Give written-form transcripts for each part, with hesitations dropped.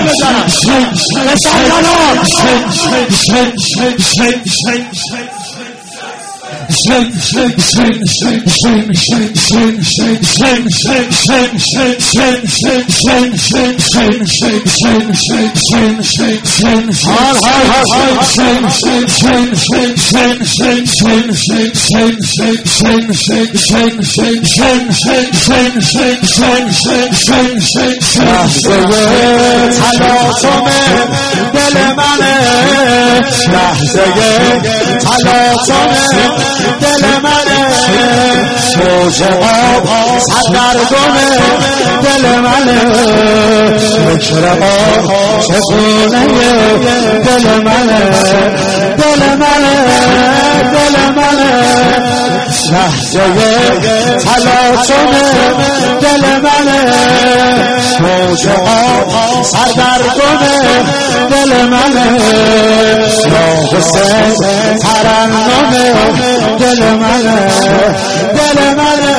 بزنم دل منه موج آب سرگردم دل منه فکر آب چگونه دل منه دل منه دل منه لحظه تلاطم دل منه موج آب سرگردم دل منه یا حسین ترنم دل منه دل منه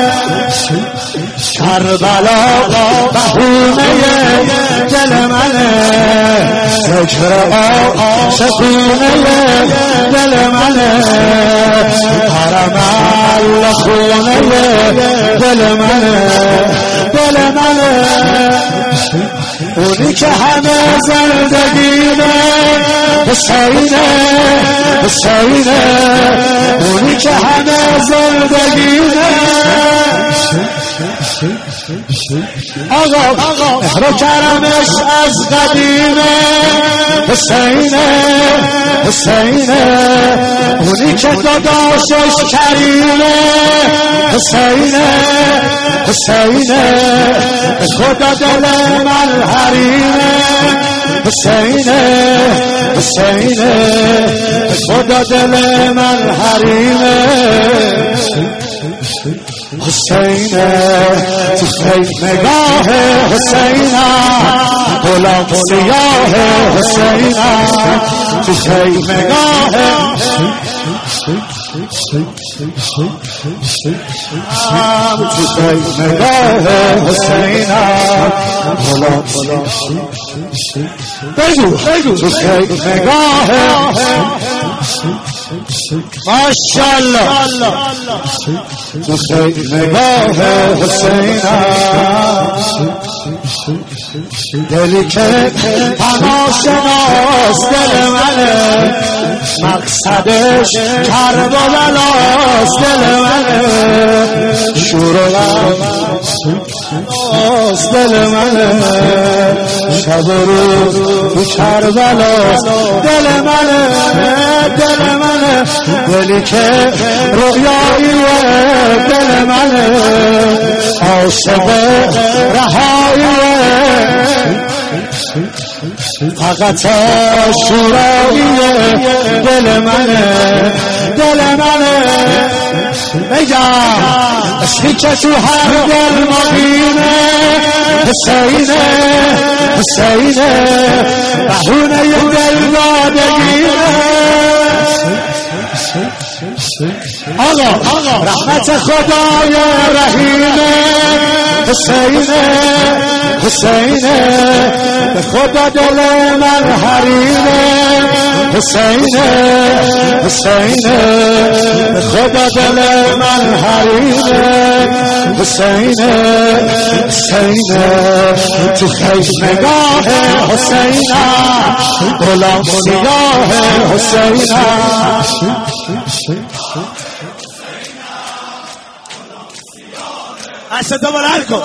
کربلا بهونه دل منه ذکر عاشقونه دل منه حرم خونه دل منه دل منه اونی که همه زندگیمه حسینه حسینه اونی که همه زندگیمه آقا مهر و کرمش از قدیمه حسینه حسینه اونی که داداشش کریمه حسینه حسینه خدا دل من حریمه حسینه حسینه خدا دل من حریمه حسینه تو خیمگاه حسینه غلام سیاه حسینه تو خیمگاه تو خیمگاه حسینه غلام بگو تو خیمگاه ماشاءالله تو خیمگاه حسینه دلی که پناشناس دل منه مقصدش کربلاست دل منه شور و غماست دل منه شب و روز تو کربلاست دل منه دل منه دلی که رویاییه دل منه عاشق رهاییه فقط شوراییه دل منه دل منه بگم عشقی که تو هر دل مقیمه حسینه حسینه بهونه دل دادگیه آقا رحمت خدای رحیمه حسینه حسینه به خدا دل من حریمه حسینه حسینه به خدا دل من حریمه حسینه حسینه تو خیمگاه حسینه غلام سیاه حسینه صدا بلند کن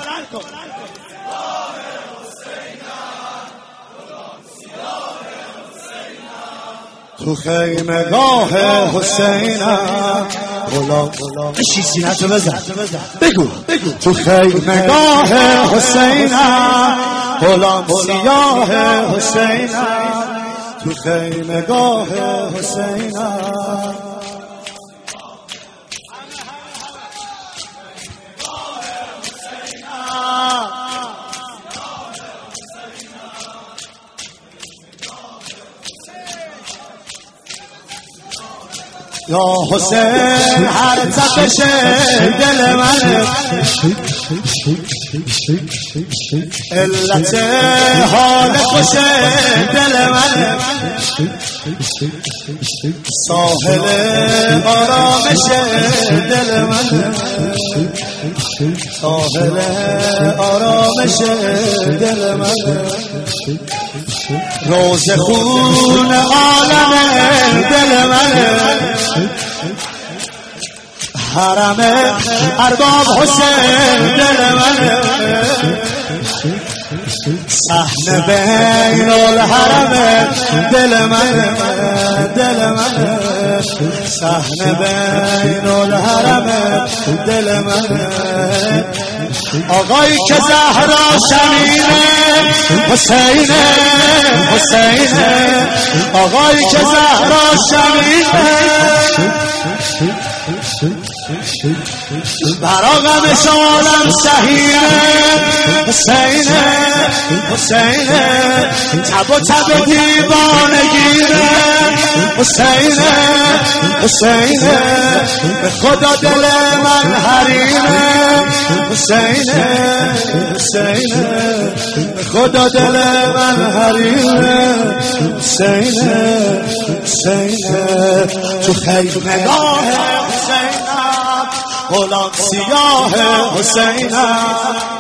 تو خیمگاه حسینه غلام بشی سینه‌تو بزن بگو تو خیمگاه حسینه غلام سیاه حسینه تو خیمگاه حسینه یا حسین هر تپش دل منه علت حال خوش دل من ساحل آرامش دل من ساحل آرامش دل من روز خون عالم دل من حرم ارباب حسین دل من صحن بین الحرم دل من دل من صحن بین الحرم دل من آقایی که زهرا شمینه حسینه حسینه آقایی که زهرا شمینه برا غم شالم سهینه حسینه حسینه تب و تب دیوانگیره حسینه حسینه به خدا دل من حریمه حسینه حسینه به خدا دل من حریمه حسینه حسینه تو خیمگاه حسینم غلام سیاه حسینم